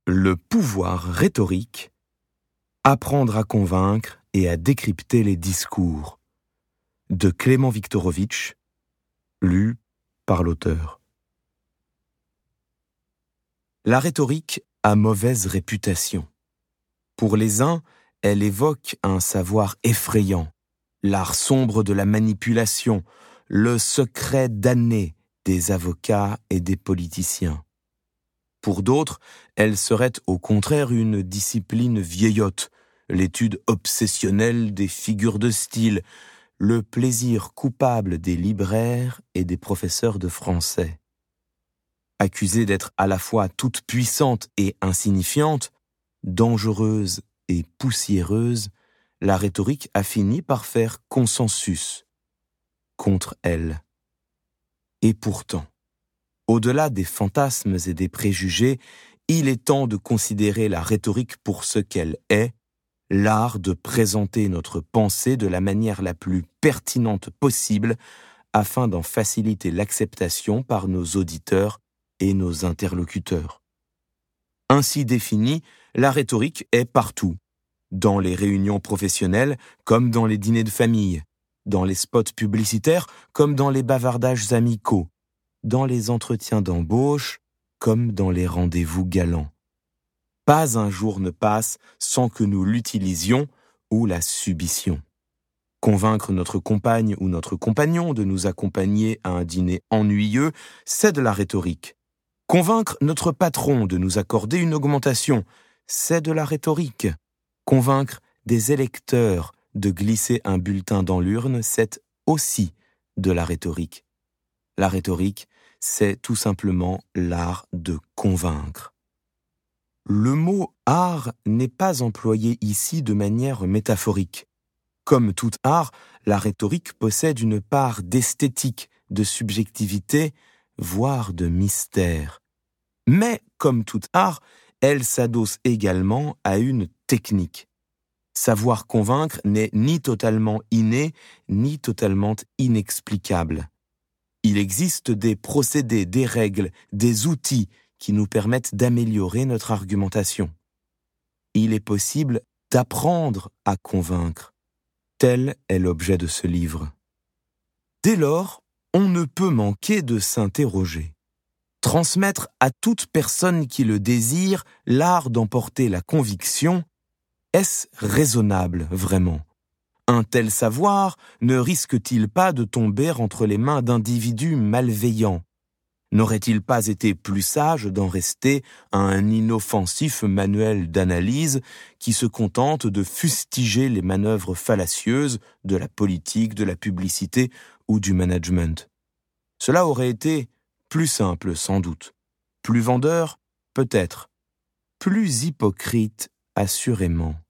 Le pouvoir rhétorique, apprendre à convaincre et à décrypter les discours, de Clément Viktorovitch, lu par l'auteur. La rhétorique a mauvaise réputation. Pour les uns, elle évoque un savoir effrayant, l'art sombre de la manipulation, le secret damné des avocats et des politiciens. Pour d'autres, elle serait au contraire une discipline vieillotte, l'étude obsessionnelle des figures de style, le plaisir coupable des libraires et des professeurs de français. Accusée d'être à la fois toute puissante et insignifiante, dangereuse et poussiéreuse, la rhétorique a fini par faire consensus contre elle. Et pourtant, au-delà des fantasmes et des préjugés, il est temps de considérer la rhétorique pour ce qu'elle est, l'art de présenter notre pensée de la manière la plus pertinente possible afin d'en faciliter l'acceptation par nos auditeurs et nos interlocuteurs. Ainsi définie, la rhétorique est partout, dans les réunions professionnelles comme dans les dîners de famille, dans les spots publicitaires comme dans les bavardages amicaux, dans les entretiens d'embauche comme dans les rendez-vous galants. Pas un jour ne passe sans que nous l'utilisions ou la subissions. Convaincre notre compagne ou notre compagnon de nous accompagner à un dîner ennuyeux, c'est de la rhétorique. Convaincre notre patron de nous accorder une augmentation, c'est de la rhétorique. Convaincre des électeurs de glisser un bulletin dans l'urne, c'est aussi de la rhétorique. La rhétorique, c'est tout simplement l'art de convaincre. Le mot « art » n'est pas employé ici de manière métaphorique. Comme tout art, la rhétorique possède une part d'esthétique, de subjectivité, voire de mystère. Mais, comme tout art, elle s'adosse également à une technique. Savoir convaincre n'est ni totalement inné, ni totalement inexplicable. Il existe des procédés, des règles, des outils qui nous permettent d'améliorer notre argumentation. Il est possible d'apprendre à convaincre. Tel est l'objet de ce livre. Dès lors, on ne peut manquer de s'interroger. Transmettre à toute personne qui le désire l'art d'emporter la conviction, est-ce raisonnable vraiment ? Un tel savoir ne risque-t-il pas de tomber entre les mains d'individus malveillants ? N'aurait-il pas été plus sage d'en rester à un inoffensif manuel d'analyse qui se contente de fustiger les manœuvres fallacieuses de la politique, de la publicité ou du management ? Cela aurait été plus simple sans doute, plus vendeur peut-être, plus hypocrite assurément.